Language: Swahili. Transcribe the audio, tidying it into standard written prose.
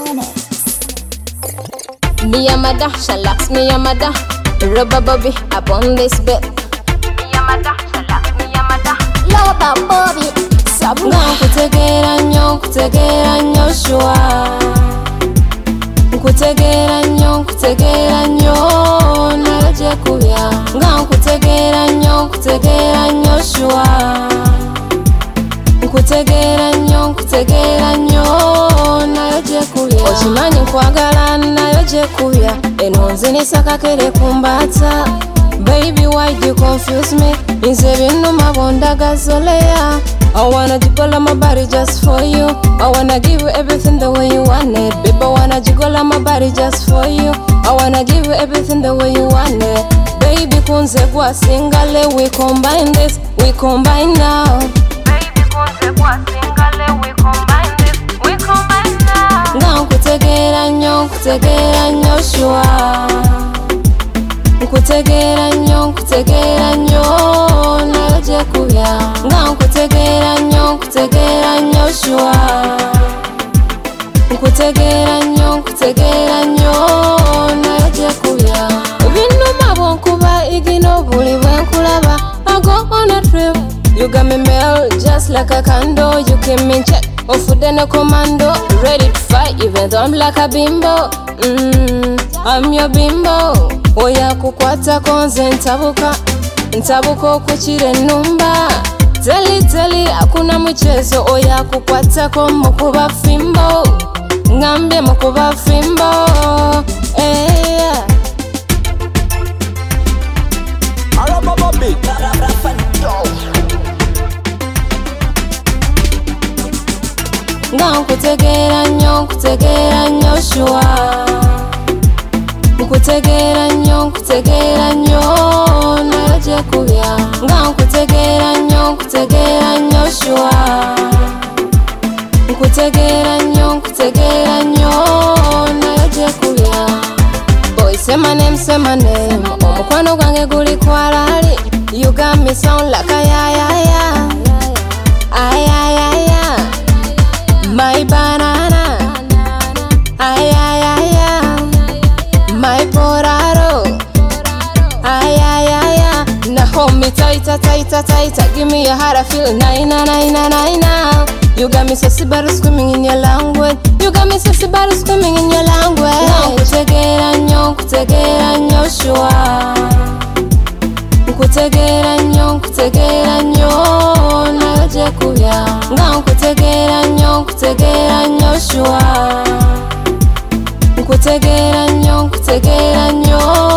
Me and my da, shalax me and my da. Rubber Bobby up on this bed. Me and my da, shalax me and my da. Rubber Bobby. Nga kutegera nnyo shua. Kutegera nnyo nayo gye kubya. Nga kutegera nnyo shua. Kutegera nnyo nayo gye kubya. Okimanyi nkwagala nayo gye kubya. Eno nzinisa kakere kumbata. Baby, why do you confuse me? Nze binnuma bondagazoleya. I wanna jiggle on my body just for you. I wanna give you everything the way you want it. Baby, I wanna jiggle on my body just for you. I wanna give you everything the way you want it. Baby, kunze kwa singale, we combine this, we combine now. Baby, kunze kwa singale, we combine this, we combine now. Nga kutegera nnyo shua. Kutegera nnyo nayo gye kubya. Nga kutegera nnyo shua. Kutegera nnyo nayo gye kubya. Binnuma bw'onkuba igino buli bwe nkulaba. I go on a trip. You got me melt just like a candle. You keep me in check, ofude ne commando. Ready to fight even though I'm like a bimbo. I'm your bimbo. Oya kukwata konze ntabuka okukira ennumba. Teli hakuna mchezo. Oya kukwata ko mukuba fimbo. Ngambye mukuba fimbo. Nga kutegera nnyo shua. Kutegera nnyo nayo gye kubya. Nga kutegera nnyo shua. Kutegera nnyo nayo gye kubya. Boy, say my name. Omukwano gwange guli kwalali. You got me sound like a ya. My banana. My poraro. Now hold me tighter. Give me your heart, I feel na. You got me sassy body screaming in your language. Now kutegera nnyo shua. Kutegera nnyo nayo gye kubya. Nga kutegera nnyo shua. Kutegera nnyo